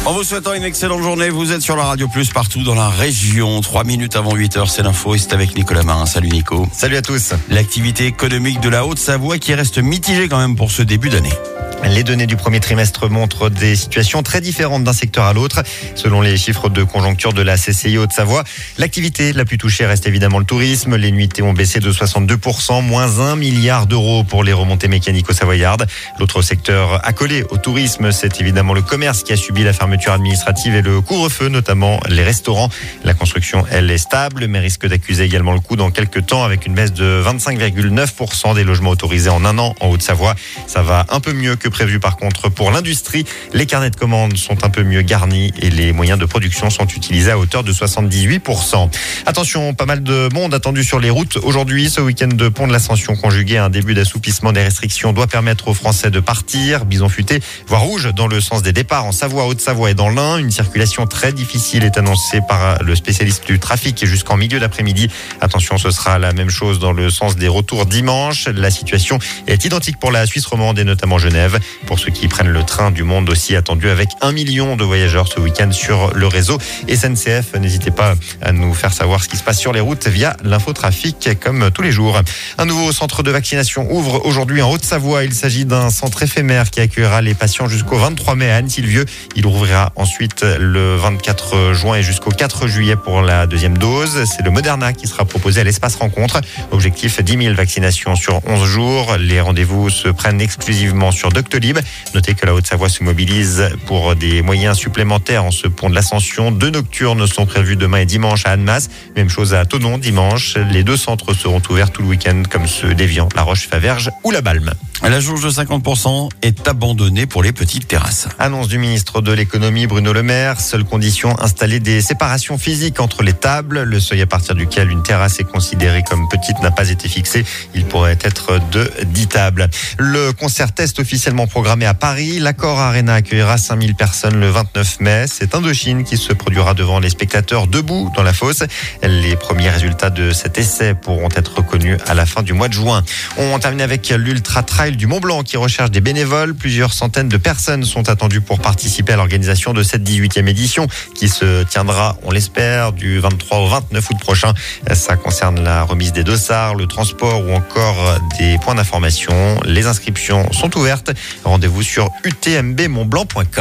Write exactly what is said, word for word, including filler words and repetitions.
En vous souhaitant une excellente journée, vous êtes sur la Radio Plus partout dans la région. Trois minutes avant huit heures, c'est l'info et c'est avec Nicolas Marin. Salut Nico. Salut à tous. L'activité économique de la Haute-Savoie qui reste mitigée quand même pour ce début d'année. Les données du premier trimestre montrent des situations très différentes d'un secteur à l'autre. Selon les chiffres de conjoncture de la C C I Haute-Savoie, l'activité la plus touchée reste évidemment le tourisme. Les nuitées ont baissé de soixante-deux pour cent, moins un milliard d'euros pour les remontées mécanico-savoyardes. L'autre secteur accolé au tourisme, c'est évidemment le commerce qui a subi la fermeture administrative et le couvre-feu, notamment les restaurants. La construction, elle, est stable, mais risque d'accuser également le coup dans quelques temps avec une baisse de vingt-cinq virgule neuf pour cent des logements autorisés en un an en Haute-Savoie. Ça va un peu mieux que prévu par contre pour l'industrie. Les carnets de commandes sont un peu mieux garnis et les moyens de production sont utilisés à hauteur de soixante-dix-huit pour cent. Attention, pas mal de monde attendu sur les routes aujourd'hui. Ce week-end de pont de l'Ascension conjugué à un début d'assouplissement des restrictions doit permettre aux Français de partir. Bison futé, voire rouge dans le sens des départs en Savoie, Haute-Savoie et dans l'Ain. Une circulation très difficile est annoncée par le spécialiste du trafic jusqu'en milieu d'après-midi. Attention, ce sera la même chose dans le sens des retours dimanche. La situation est identique pour la Suisse romande et notamment Genève. Pour ceux qui prennent le train, du monde aussi attendu avec un million de voyageurs ce week-end sur le réseau S N C F. N'hésitez pas à nous faire savoir ce qui se passe sur les routes via l'infotrafic comme tous les jours. Un nouveau centre de vaccination ouvre aujourd'hui en Haute-Savoie. Il s'agit d'un centre éphémère qui accueillera les patients jusqu'au vingt-trois mai à Anne-Sylvieux. Il ouvrira ensuite le vingt-quatre juin et jusqu'au quatre juillet pour la deuxième dose. C'est le Moderna qui sera proposé à l'espace rencontre. Objectif dix mille vaccinations sur onze jours. Les rendez-vous se prennent exclusivement sur Doctolib. Notez que la Haute-Savoie se mobilise pour des moyens supplémentaires en ce pont de l'Ascension. Deux nocturnes sont prévues demain et dimanche à Annemasse. Même chose à Thonon dimanche. Les deux centres seront ouverts tout le week-end comme ceux d'Évian, La Roche-Faverges ou La Balme. La jauge de cinquante pour cent est abandonnée pour les petites terrasses. Annonce du ministre de l'économie Bruno Le Maire. Seule condition, installer des séparations physiques entre les tables. Le seuil à partir duquel une terrasse est considérée comme petite n'a pas été fixé. Il pourrait être de dix tables. Le concert test officiellement programmé à Paris. L'Accor Arena accueillera cinq mille personnes le vingt-neuf mai. C'est Indochine qui se produira devant les spectateurs debout dans la fosse. Les premiers résultats de cet essai pourront être connus à la fin du mois de juin. On termine avec l'Ultra Trail du Mont Blanc qui recherche des bénévoles. Plusieurs centaines de personnes sont attendues pour participer à l'organisation de cette dix-huitième édition qui se tiendra, on l'espère, du vingt-trois au vingt-neuf août prochain. Ça concerne la remise des dossards, le transport ou encore des points d'information. Les inscriptions sont ouvertes. Rendez-vous sur u t m b mont blanc point com.